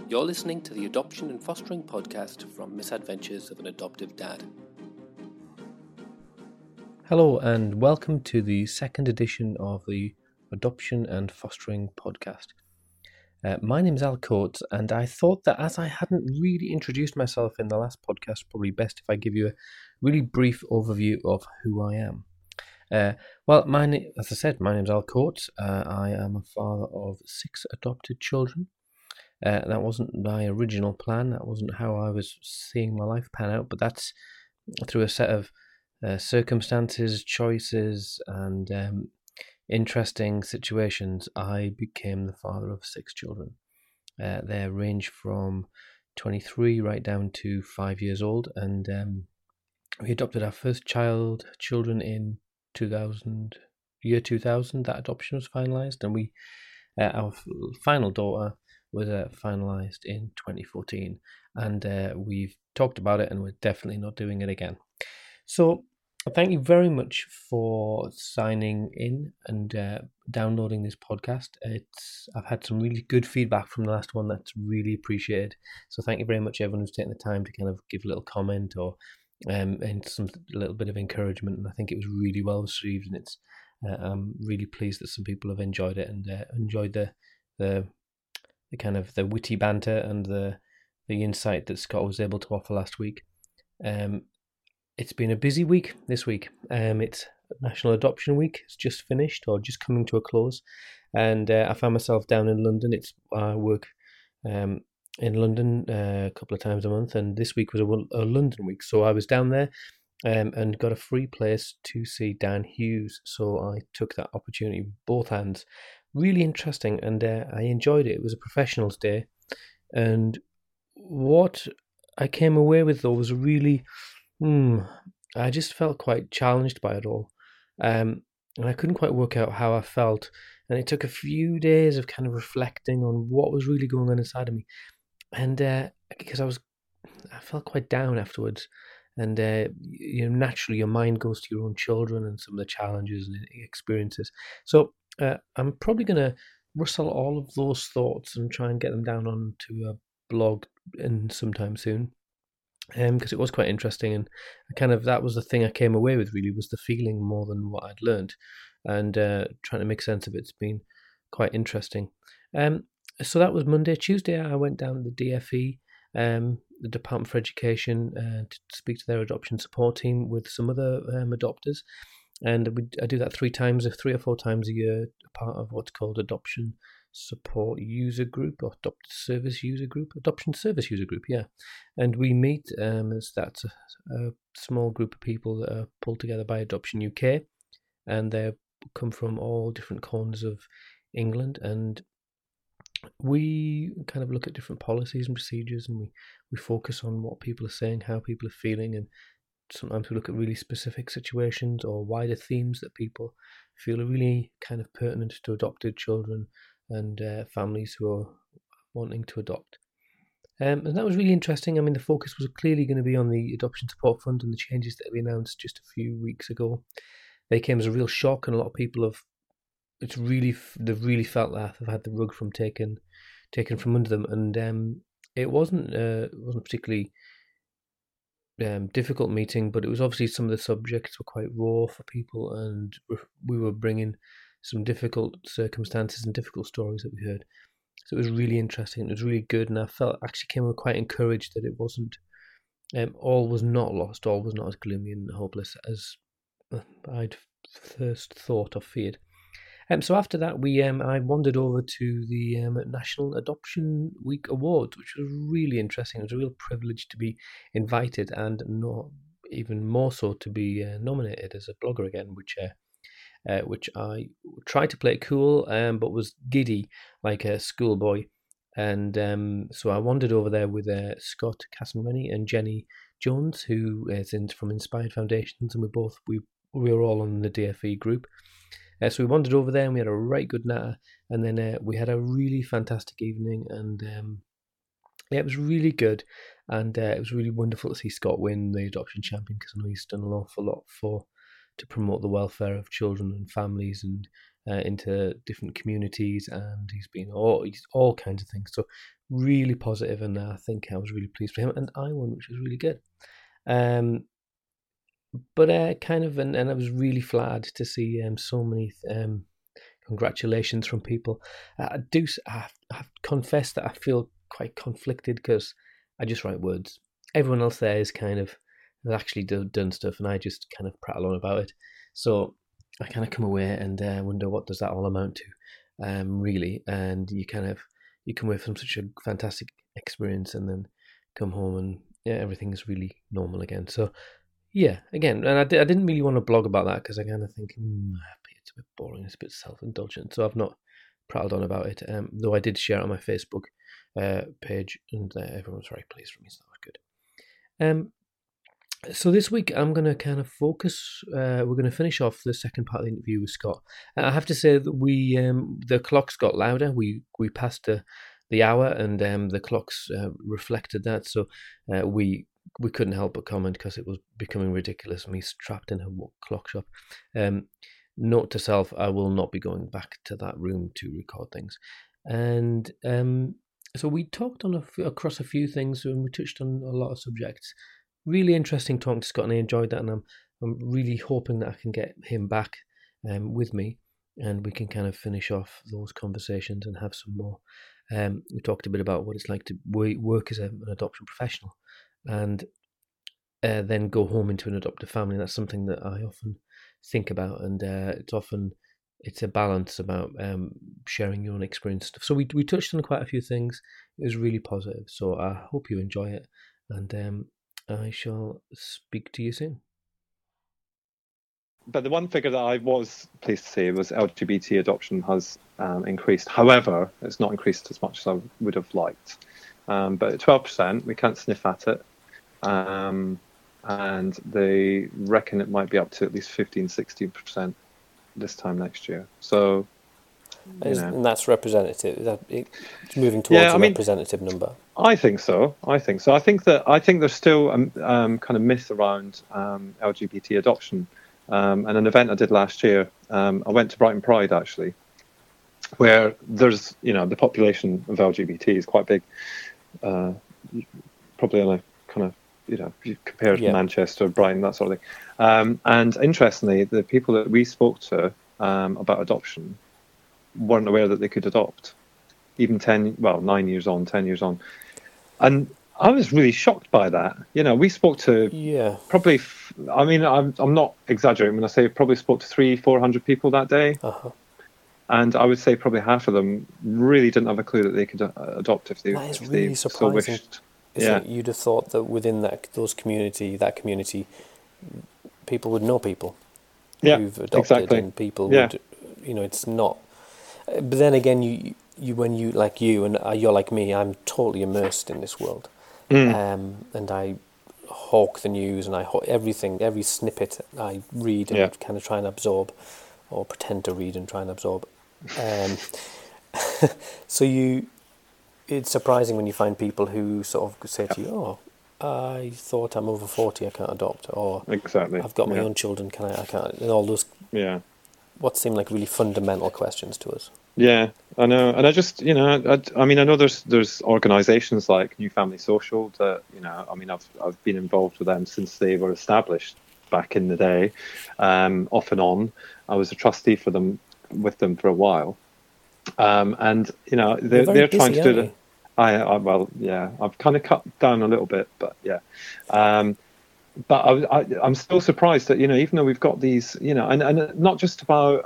You're listening to the Adoption and Fostering Podcast from Misadventures of an Adoptive Dad. Hello and welcome to the second edition of the Adoption and Fostering Podcast. My name is Al Coates, and I thought that as I hadn't really introduced myself in the last podcast, probably best if I give you a really brief overview of who I am. As I said, my name is Al Coates. I am a father of 6 adopted children. That wasn't my original plan. That wasn't how I was seeing my life pan out, but that's through a set of circumstances, choices, and interesting situations. I became the father of 6 children. They range from 23 right down to 5 years old, and we adopted our first children in 2000. That adoption was finalised, and our final daughter was finalised in 2014, and we've talked about it, and we're definitely not doing it again. So thank you very much for signing in and downloading this podcast. I've had some really good feedback from the last one that's really appreciated. So thank you very much, everyone who's taken the time to kind of give a little comment or and a little bit of encouragement. And I think it was really well received, and I'm really pleased that some people have enjoyed it and enjoyed the kind of the witty banter and the insight that Scott was able to offer last week. It's been a busy week this week. It's National Adoption Week. It's just finished or just coming to a close, and I found myself down in London. I work in London a couple of times a month, and this week was a London week, so I was down there and got a free place to see Dan Hughes. So I took that opportunity with both hands. Really interesting, and I enjoyed it. It was a professionals day, and what I came away with though was really, I just felt quite challenged by it all, and I couldn't quite work out how I felt, and it took a few days of kind of reflecting on what was really going on inside of me, and because I felt quite down afterwards, and naturally your mind goes to your own children and some of the challenges and experiences. So I'm probably going to rustle all of those thoughts and try and get them down onto a blog in sometime soon, because it was quite interesting, and that was the thing I came away with, really, was the feeling more than what I'd learned, and trying to make sense of it's been quite interesting. So that was Monday. Tuesday I went down to the DFE, the Department for Education, to speak to their adoption support team with some other adopters. And I do that 3 or 4 times a year, part of what's called Adoption Support User Group or Adoption Service User Group, yeah. And we meet, that's a small group of people that are pulled together by Adoption UK, and they come from all different corners of England, and we kind of look at different policies and procedures, and we focus on what people are saying, how people are feeling, and sometimes we look at really specific situations or wider themes that people feel are really kind of pertinent to adopted children and families who are wanting to adopt. And that was really interesting. I mean, the focus was clearly going to be on the Adoption Support Fund and the changes that we announced just a few weeks ago. They came as a real shock, and a lot of people they've really felt that they've had the rug taken from under them, and it wasn't particularly difficult meeting, but it was obviously some of the subjects were quite raw for people, and we were bringing some difficult circumstances and difficult stories that we heard. So it was really interesting. It was really good, and I came away quite encouraged that it wasn't all was not lost, all was not as gloomy and hopeless as I'd first thought or feared. So after that, I wandered over to the National Adoption Week Awards, which was really interesting. It was a real privilege to be invited, and not even more so to be nominated as a blogger again, which I tried to play cool, but was giddy like a schoolboy. And so I wandered over there with Scott Cassenrenny and Jenny Jones, who is from Inspired Foundations, and we were all on the DFE group. So we wandered over there, and we had a right good natter, and then we had a really fantastic evening, and it was really good, and it was really wonderful to see Scott win the adoption champion, because I know he's done an awful lot to promote the welfare of children and families, and into different communities, and he's all kinds of things. So really positive, and I think I was really pleased for him, and I won, which was really good. But and I was really flattered to see so many congratulations from people. I have confessed that I feel quite conflicted because I just write words. Everyone else there has actually done stuff, and I just kind of prattle on about it. So I kind of come away and wonder, what does that all amount to, really? And you come away from such a fantastic experience, and then come home and everything's really normal again. So yeah, again, and I didn't really want to blog about that because I kind of think it's a bit boring, it's a bit self-indulgent, so I've not prattled on about it. Though I did share it on my Facebook page, and everyone was very pleased with me, so that was good. So this week I'm going to kind of focus. We're going to finish off the second part of the interview with Scott. I have to say that we the clocks got louder. We passed the hour, and the clocks reflected that. So we couldn't help but comment because it was becoming ridiculous. Me trapped in a clock shop. Note to self: I will not be going back to that room to record things. And so we talked across a few things, and we touched on a lot of subjects. Really interesting talking to Scott, and I enjoyed that. And I'm really hoping that I can get him back with me, and we can kind of finish off those conversations and have some more. We talked a bit about what it's like to work as an adoption professional, and then go home into an adoptive family. That's something that I often think about, and it's a balance about sharing your own experience stuff. So we touched on quite a few things. It was really positive. So I hope you enjoy it, and I shall speak to you soon. But the one figure that I was pleased to see was LGBT adoption has increased. However, it's not increased as much as I would have liked. But at 12%, we can't sniff at it. And they reckon it might be up to at least 15-16% this time next year. So, and that's representative. It's moving towards a representative number. I think so. I think there's still kind of myth around LGBT adoption. And an event I did last year, I went to Brighton Pride actually, where there's the population of LGBT is quite big, probably on a kind of if you compare it to Manchester, Brighton, that sort of thing. And interestingly, the people that we spoke to about adoption weren't aware that they could adopt, even 9 years on, 10 years on. And I was really shocked by that. We spoke to probably, I'm not exaggerating when I say probably spoke to 300-400 people that day. Uh-huh. And I would say probably half of them really didn't have a clue that they could adopt if they so wished. You'd have thought that within that community, people would know people who've adopted, and people would, it's not. But then again, you when you like you and you're like me, I'm totally immersed in this world, and I hawk the news, and everything, every snippet I read and kind of try and absorb, or pretend to read and try and absorb. So it's surprising when you find people who sort of say to you, "Oh, I thought I'm over 40, I can't adopt," or exactly, "I've got my own children, I can't," and all those what seem like really fundamental questions to us. Yeah, I know, and I just I know there's organisations like New Family Social that I've been involved with them since they were established back in the day, off and on. I was a trustee with them for a while. And they're trying to do the. I've kind of cut down a little bit, but but I'm still surprised that even though we've got these, and not just about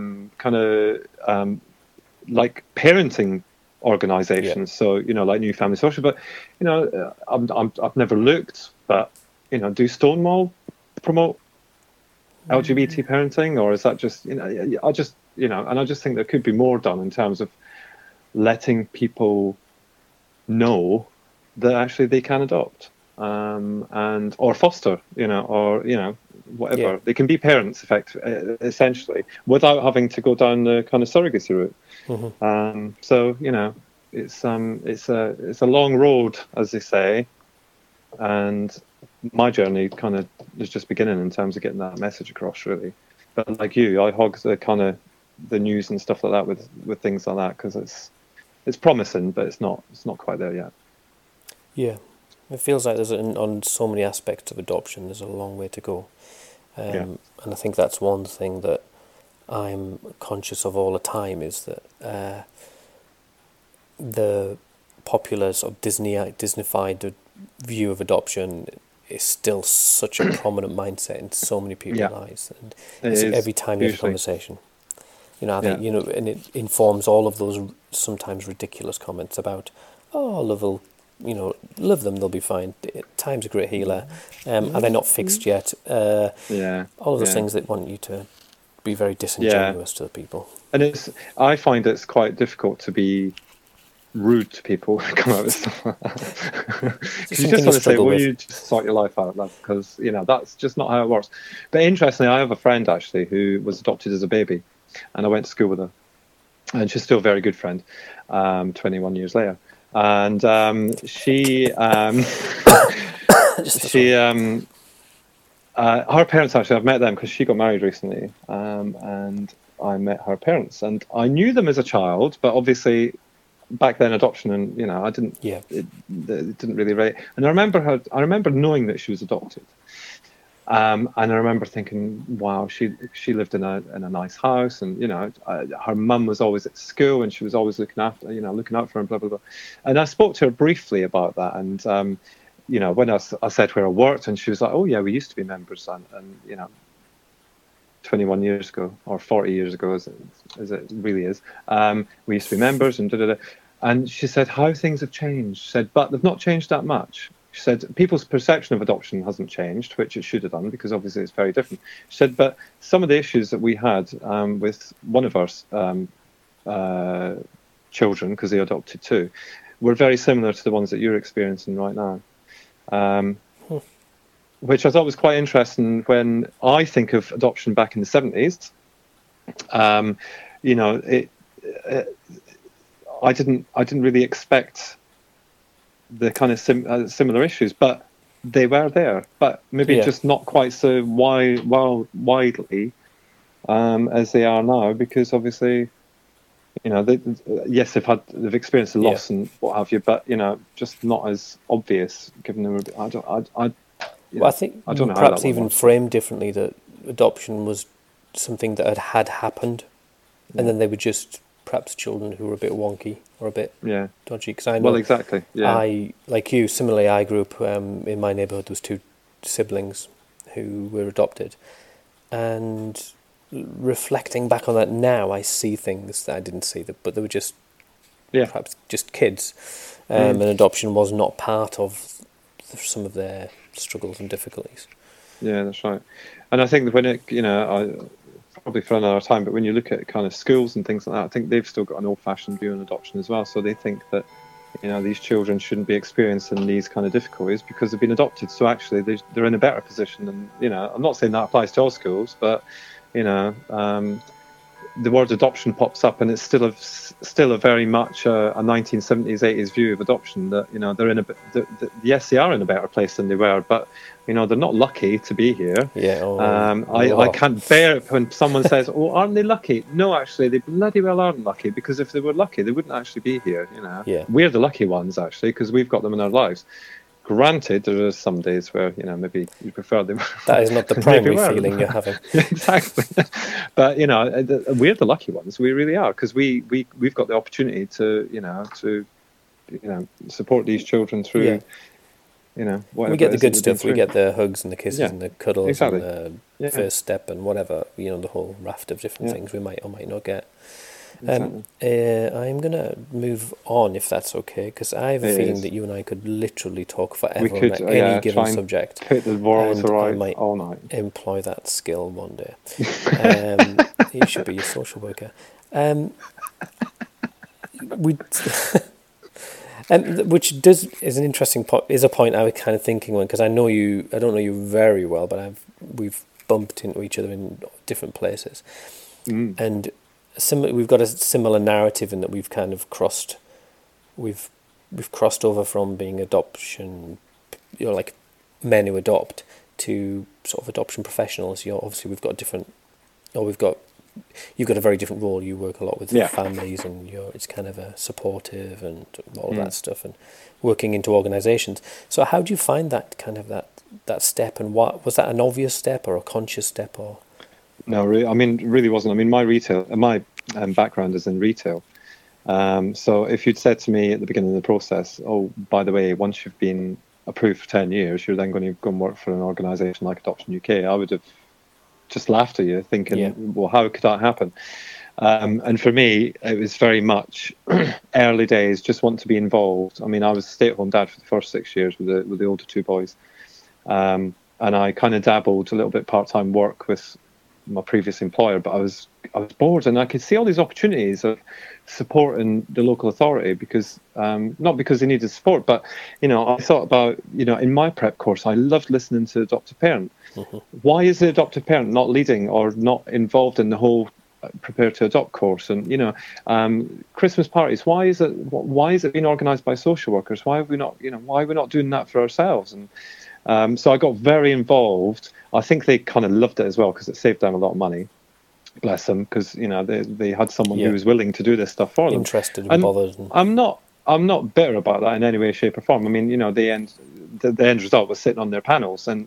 like parenting organisations, so like New Family Social, but I've never looked, but do Stonewall promote LGBT parenting, or is that just I just think there could be more done in terms of letting people know that actually they can adopt, or foster, or whatever. They can be parents, essentially, without having to go down the kind of surrogacy route. Mm-hmm. So it's a long road, as they say, and my journey kind of is just beginning in terms of getting that message across, really. But like you, I hog the kind of the news and stuff like that with things like that, because it's promising, but it's not quite there yet. Yeah, it feels like there's on so many aspects of adoption, there's a long way to go. And I think that's one thing that I'm conscious of all the time, is that the popular sort of Disneyfied view of adoption is still such a prominent mindset in so many people's lives, and every time you have a conversation, I think and it informs all of those sometimes ridiculous comments about, oh, love them, they'll be fine. Time's a great healer. Are they not fixed yet? All of those things that want you to be very disingenuous to the people. And I find it's quite difficult to be rude to people who come out with stuff like that. You just want to say, well, you just sort your life out, love, because that's just not how it works. But interestingly, I have a friend actually who was adopted as a baby, and I went to school with her, and she's still a very good friend 21 years later. And she her parents, actually, I've met them because she got married recently, and I met her parents, and I knew them as a child, but obviously back then adoption, and I didn't. Yeah. It didn't really rate. And I remember knowing that she was adopted, and I remember thinking, wow, she lived in a nice house, and her mum was always at school, and she was always looking out for her, and blah blah blah. And I spoke to her briefly about that, and when I said where I worked, and she was like, oh yeah, we used to be members, and 21 years ago or 40 years ago, as it really is, we used to be members, and da-da-da. And she said how things have changed. She said, but they've not changed that much. She said people's perception of adoption hasn't changed, which it should have done, because obviously it's very different. She said, but some of the issues that we had with one of our children, because they adopted two, were very similar to the ones that you're experiencing right now. Which I thought was quite interesting when I think of adoption back in the 70s. I didn't really expect the kind of similar issues, but they were there, but maybe just not quite so widely as they are now, because obviously, they've experienced the loss and what have you, but just not as obvious, given them. I think I don't know, perhaps even framed differently, that adoption was something that had happened, and then they were just perhaps children who were a bit wonky or a bit dodgy. Because I know, exactly. Yeah. I, like you, similarly, I grew up in my neighbourhood. There was two siblings who were adopted, and reflecting back on that now, I see things that I didn't see, but they were just perhaps just kids, and adoption was not part of some of their struggles and difficulties. Yeah, that's right. And I think that when it, probably for another time, but when you look at kind of schools and things like that, I think they've still got an old-fashioned view on adoption as well. So they think that, these children shouldn't be experiencing these kind of difficulties because they've been adopted. So actually, they're in a better position. And I'm not saying that applies to all schools, but the word adoption pops up, and it's still a very much a 1970s, 80s view of adoption. That they're in yes, they are in a better place than they were, but they're not lucky to be here. I can't bear it when someone says, "Oh, aren't they lucky?" No, actually, they bloody well aren't lucky, because if they were lucky, they wouldn't actually be here. We're the lucky ones actually, because we've got them in our lives. Granted, there are some days where maybe you prefer them. That is not the primary feeling you're having. Exactly, but we're the lucky ones. We really are, because we've got the opportunity to support these children through. We get the good stuff. We get the hugs and the kisses and the cuddles and the first step and whatever. The whole raft of different things we might or might not get. I'm going to move on, if that's okay, because I have a feeling that you and I could literally talk forever on any given subject. Hit the balls I might all night. Employ that skill one day. You should be a social worker. Which is an interesting is a point I was kind of thinking on, because I don't know you very well, but we've bumped into each other in different places, and we've got a similar narrative in that we've kind of crossed over from being adoption, like men who adopt, to sort of adoption professionals. Obviously we've got you've got a very different role. You work a lot with Yeah. families, and it's kind of a supportive and all of that stuff, and working into organisations. So how do you find that kind of that step, and what was that an obvious step or a conscious step or? No, I mean, really wasn't. I mean, my background is in retail. So if you'd said to me at the beginning of the process, oh, by the way, once you've been approved for 10 years, you're then going to go and work for an organisation like Adoption UK, I would have just laughed at you, thinking, well, how could that happen? And for me, it was very much early days, just want to be involved. I mean, I was a stay-at-home dad for the first 6 years with the older two boys. And I kind of dabbled a little bit part-time work with my previous employer, but I was bored, and I could see all these opportunities of supporting the local authority because not because they needed support, but I thought about in my prep course I loved listening to adoptive parent. Mm-hmm. Why is the adoptive parent not leading or not involved in the whole prepare to adopt course? And Christmas parties, why is it being organised by social workers? Why are we not doing that for ourselves? And so I got very involved. I think they kind of loved it as well because it saved them a lot of money. Bless them, because they had someone who was willing to do this stuff for them. Interested and bothered. I'm not bitter about that in any way, shape, or form. I mean, the end result was sitting on their panels, and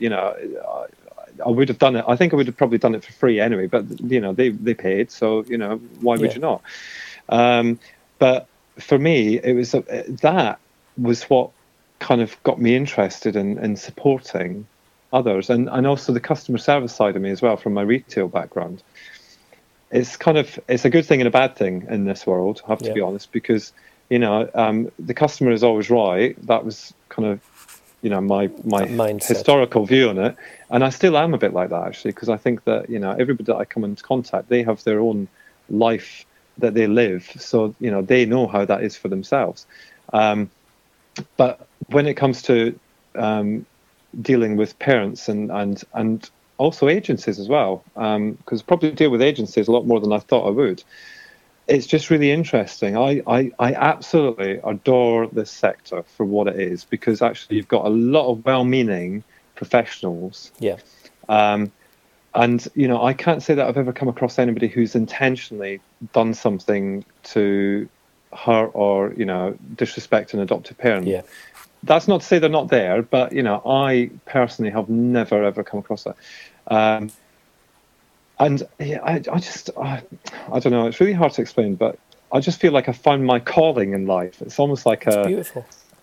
I would have done it. I think I would have probably done it for free anyway. But they paid, so why would you not? But for me, it was that was what kind of got me interested in supporting others, and also the customer service side of me as well from my retail background. It's a good thing and a bad thing in this world, I have to be honest, because the customer is always right. That was kind of my historical view on it, and I still am a bit like that actually, because I think that everybody that I come into contact, they have their own life that they live, so they know how that is for themselves. But when it comes to dealing with parents and also agencies as well, because probably deal with agencies a lot more than I thought I would. It's just really interesting. I absolutely adore this sector for what it is, because actually you've got a lot of well-meaning professionals. Yeah. And I can't say that I've ever come across anybody who's intentionally done something to hurt or disrespect an adoptive parent. Yeah. That's not to say they're not there, but I personally have never ever come across that. And I don't know. It's really hard to explain, but I just feel like I found my calling in life. It's almost like it's beautiful.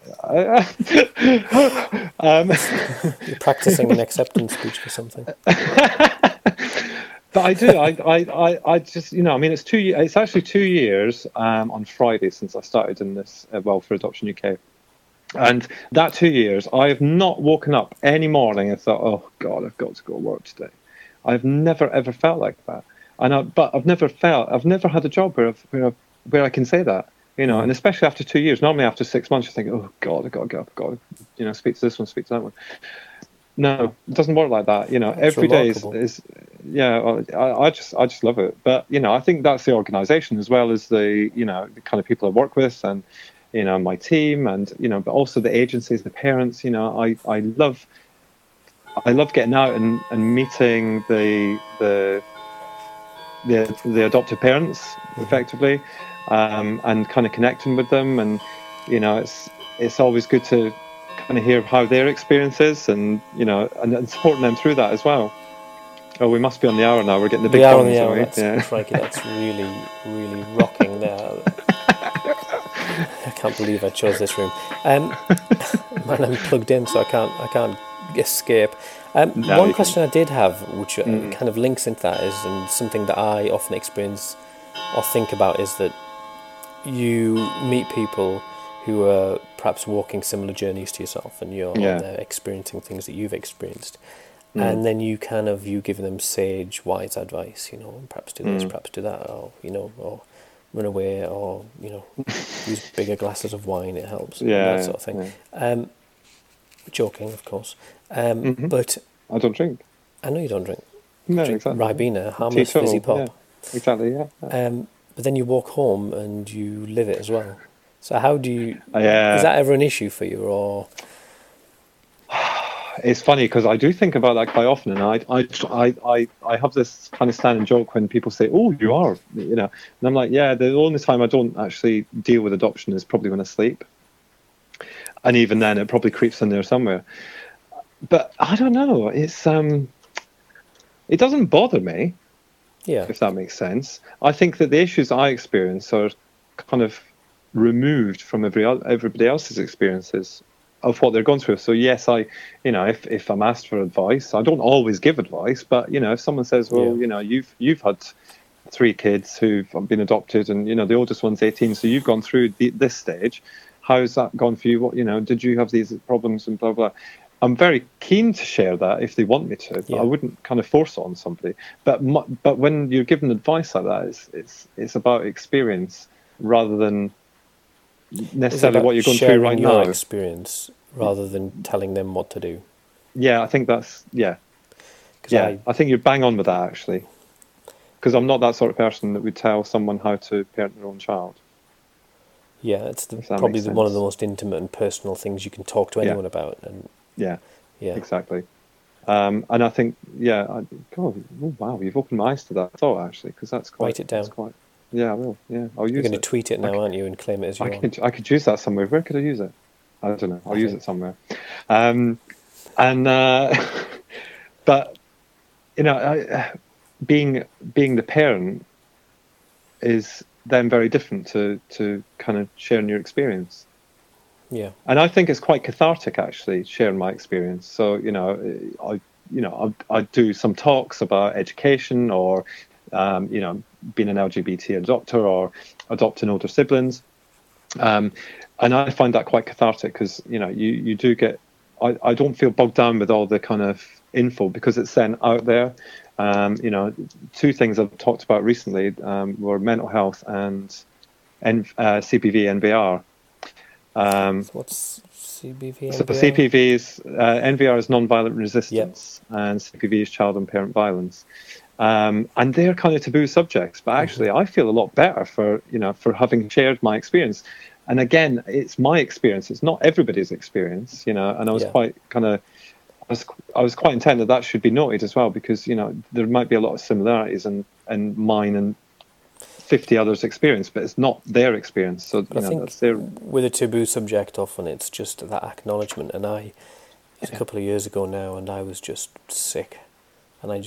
You're practicing an acceptance speech for something. But I do. I just it's 2 years. It's actually 2 years on Friday since I started in this for Adoption UK. And that 2 years, I have not woken up any morning and thought, oh God, I've got to go to work today. I've never ever felt like that. But I've never had a job where I can say that, and especially after 2 years. Normally after 6 months, you think, oh God, I've got to get up, I've got to, speak to this one, speak to that one. No, it doesn't work like that. Every day is I just love it. But I think that's the organisation as well as the the kind of people I work with, and my team, and but also the agencies, the parents. I love getting out and meeting the adoptive parents effectively, and kind of connecting with them, and it's always good to kind of hear how their experience is, and and supporting them through that as well. Oh, we must be on the hour now. We're getting the big hour on the hour. That's really, really rocking there. I can't believe I chose this room. Man, I'm plugged in, so I can't escape. One question I did have, which kind of links into that, is, and something that I often experience or think about, is that you meet people who are perhaps walking similar journeys to yourself, and you're they're experiencing things that you've experienced. And then you give them sage, wise advice, perhaps do this, perhaps do that, or, or run away, or, use bigger glasses of wine, it helps, that sort of thing. Yeah. Joking, of course. But I don't drink. I know you don't drink. No, exactly. Ribena, harmless fizzy pop. Yeah, exactly, yeah. But then you walk home and you live it as well. So how do you... Is that ever an issue for you, or... It's funny because I do think about that quite often, and I have this kind of standing joke when people say, "Oh, you are," and I'm like, "Yeah." The only time I don't actually deal with adoption is probably when I sleep, and even then, it probably creeps in there somewhere. But I don't know. It doesn't bother me. Yeah. If that makes sense. I think that the issues I experience are kind of removed from everybody else's experiences of what they're going through. So yes, if I'm asked for advice, I don't always give advice, but if someone says, well, you've had 3 kids who've been adopted, and the oldest one's 18, so you've gone through this stage. How's that gone for you? What did you have these problems and blah blah? I'm very keen to share that if they want me to. But I wouldn't kind of force it on somebody. But when you're given advice like that, it's about experience rather than necessarily what you're going through right now. Your experience rather than telling them what to do. Yeah, I think that's I think you're bang on with that actually, because I'm not that sort of person that would tell someone how to parent their own child. Yeah, it's probably one of the most intimate and personal things you can talk to anyone about. And yeah, exactly. And I think, God, oh, wow, you've opened my eyes to that thought actually, because that's quite. Write it down. Yeah, I will. Yeah, I'll use it. You're going to tweet it now, aren't you, and claim it as your own? I could use that somewhere. Where could I use it? I don't know. I'll use it somewhere. But being the parent is then very different to kind of sharing your experience. Yeah. And I think it's quite cathartic actually sharing my experience. So I do some talks about education or being an LGBT adopter or adopting older siblings, and I find that quite cathartic because you do get. I don't feel bogged down with all the kind of info because it's then out there. 2 things I've talked about recently were mental health and CPV NVR. What's CPV? So CPV is NVR is non-violent resistance, and CPV is child and parent violence, and they're kind of taboo subjects. But actually, I feel a lot better for having shared my experience. And again, it's my experience; it's not everybody's experience, And I was quite kind of. I was quite intent that should be noted as well because there might be a lot of similarities in mine and 50 others' experience, but it's not their experience. So I think that's their. With a taboo subject, often it's just that acknowledgement. And it was a couple of years ago now, and I was just sick, and I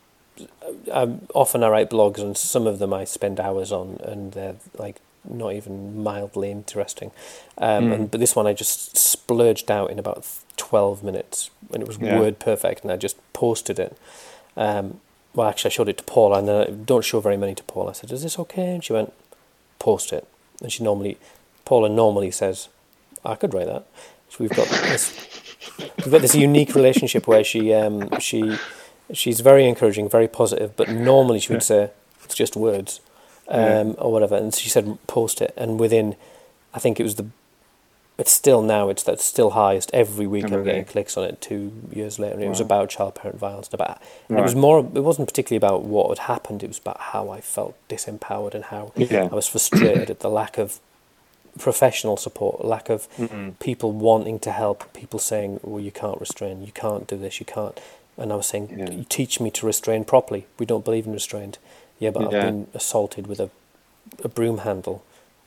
often write blogs, and some of them I spend hours on, and they're like not even mildly interesting. But this one I just splurged out in about 12 minutes, and it was word perfect, and I just posted it. Well, actually, I showed it to Paula, and I don't show very many to Paula. I said, "Is this okay?" And she went, "Post it." And Paula normally says, "I could write that." So we've got this unique relationship where she's very encouraging, very positive, but normally she would say, "It's just words," or whatever. And she said, "Post it." And within, I think it's still highest every week. I'm getting clicks on it 2 years later, and it was about child-parent violence. It wasn't particularly about what had happened. It was about how I felt disempowered and how I was frustrated at the lack of professional support, lack of people wanting to help, people saying, "Well, you can't restrain, you can't do this, you can't." And I was saying, "You teach me to restrain properly. We don't believe in restraint." Yeah, but I've been assaulted with a broom handle.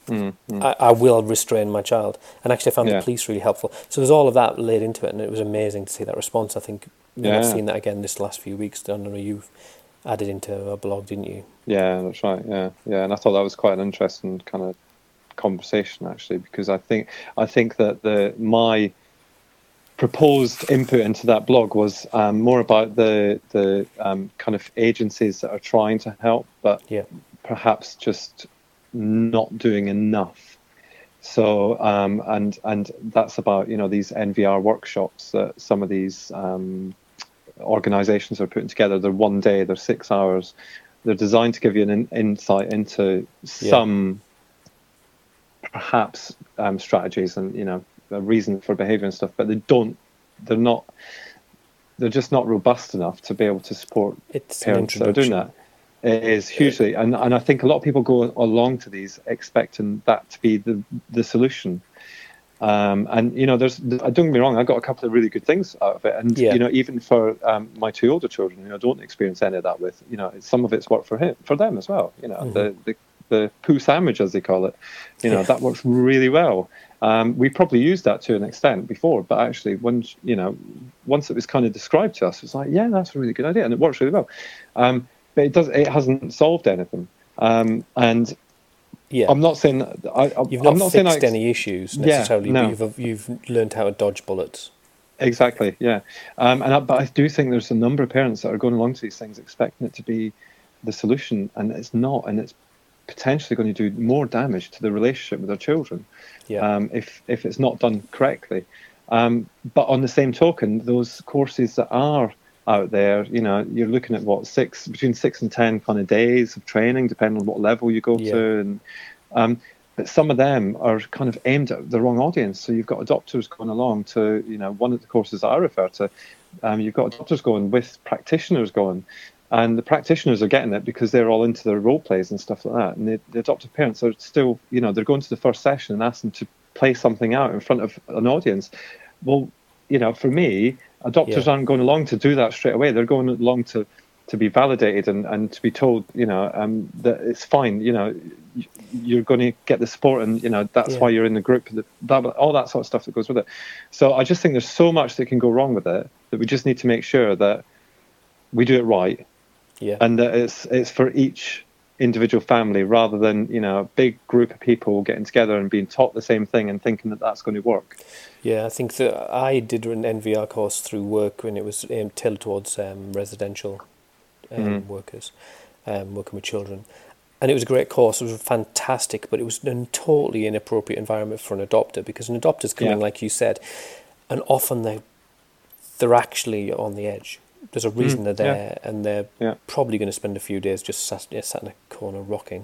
I will restrain my child. And actually I found the police really helpful. So there's all of that laid into it, and it was amazing to see that response. I think I've seen that again this last few weeks. I know you've added into a blog, didn't you? Yeah, that's right. Yeah. And I thought that was quite an interesting kind of conversation actually, because I think that my proposed input into that blog was more about the kind of agencies that are trying to help, but perhaps just not doing enough. So and that's about these NVR workshops that some of these organizations are putting together. They're 1 day, they're 6 hours. They're designed to give you an insight into some perhaps strategies and a reason for behavior and stuff, but they're just not robust enough to be able to support parents that are doing that. It is hugely, and I think a lot of people go along to these expecting that to be the solution, And don't get me wrong, I got a couple of really good things out of it. And even for my two older children, don't experience any of that with. Some of it's worked for them as well. The poo sandwich, as they call it, that works really well. We probably used that to an extent before, but actually, once it was kind of described to us, it's like, yeah, that's a really good idea, and it works really well. But it hasn't solved anything. And I'm not saying you've not fixed any issues necessarily. No. But you've learned how to dodge bullets. Exactly. Yeah. But I do think there's a number of parents that are going along to these things expecting it to be the solution, and it's not, and it's potentially going to do more damage to the relationship with their children if it's not done correctly. But on the same token, those courses that are out there, you're looking at between 6 and 10 kind of days of training, depending on what level you go to, and but some of them are kind of aimed at the wrong audience. So you've got adopters going along to, one of the courses that I refer to, you've got adopters going with practitioners going. And the practitioners are getting it because they're all into their role plays and stuff like that. And the adoptive parents are still, they're going to the first session and ask them to play something out in front of an audience. Well, for me, adopters aren't going along to do that straight away. They're going along to be validated and to be told, that it's fine. You're going to get the support, and that's why you're in the group. All that sort of stuff that goes with it. So I just think there's so much that can go wrong with it that we just need to make sure that we do it right. Yeah. And that it's for each individual family rather than, a big group of people getting together and being taught the same thing and thinking that that's going to work. Yeah, I think that I did an NVR course through work when it was tailored towards residential workers, working with children. And it was a great course. It was fantastic, but it was a totally inappropriate environment for an adopter, because an adopter's coming, like you said, and often they're actually on the edge. There's a reason they're there, and they're probably going to spend a few days just sat in a corner rocking,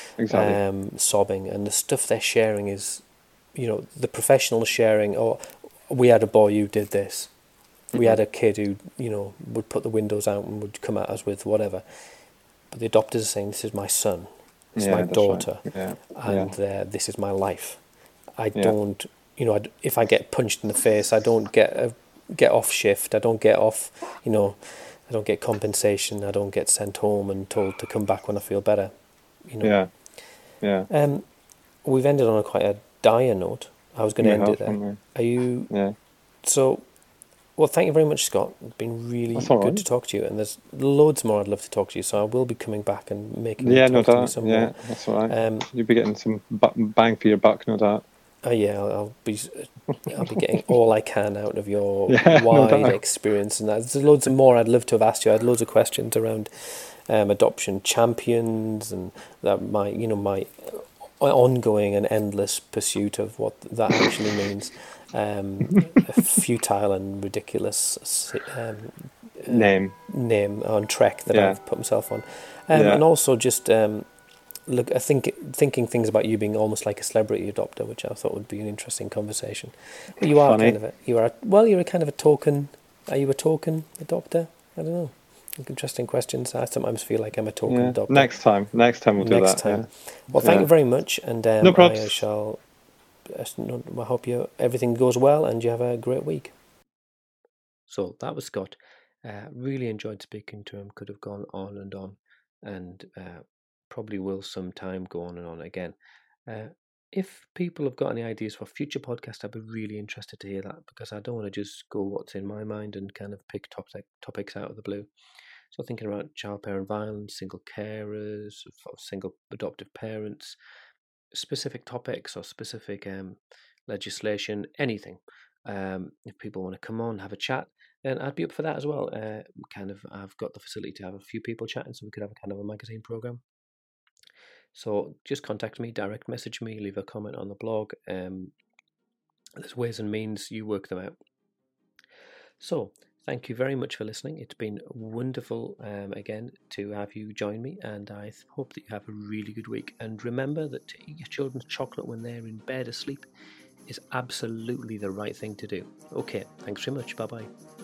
sobbing. And the stuff they're sharing is, the professional sharing, we had a boy who did this. We had a kid who, would put the windows out and would come at us with whatever. But the adopters are saying, this is my son, this is my daughter, and this is my life. I don't, if I get punched in the face, I don't get off shift, I don't get off, I don't get compensation, I don't get sent home and told to come back when I feel better, We've ended on quite a dire note. I was going to end it there. Are you? Yeah. So, well, thank you very much, Scott. It's been really good to talk to you, and there's loads more I'd love to talk to you, so I will be coming back and making you talk to me some more. That's all right. You'll be getting some bang for your buck, no doubt. I'll be getting all I can out of your wide experience, and there's loads more I'd love to have asked you. I had loads of questions around adoption champions and my ongoing and endless pursuit of what that actually means. A futile and ridiculous name on Trek that I've put myself on, and also just. Look, I think thinking things about you being almost like a celebrity adopter, which I thought would be an interesting conversation. But you are you're a kind of a token. Are you a token adopter? I don't know. Interesting questions. I sometimes feel like I'm a token adopter. Next time we'll do that. Next time. Yeah. Well, thank you very much, and no problems. I hope everything goes well, and you have a great week. So that was Scott. Really enjoyed speaking to him. Could have gone on, and probably will sometime go on and on again. If people have got any ideas for future podcasts, I'd be really interested to hear that, because I don't want to just go what's in my mind and kind of pick topics out of the blue. So thinking about child parent violence, single carers, single adoptive parents, specific topics or specific legislation, anything. If people want to come on, have a chat, then I'd be up for that as well. I've got the facility to have a few people chatting, so we could have a kind of a magazine program. So just contact me, direct message me, leave a comment on the blog. There's ways and means, you work them out. So thank you very much for listening. It's been wonderful again to have you join me, and I hope that you have a really good week. And remember that to eat your children's chocolate when they're in bed asleep is absolutely the right thing to do. Okay, thanks very much. Bye-bye.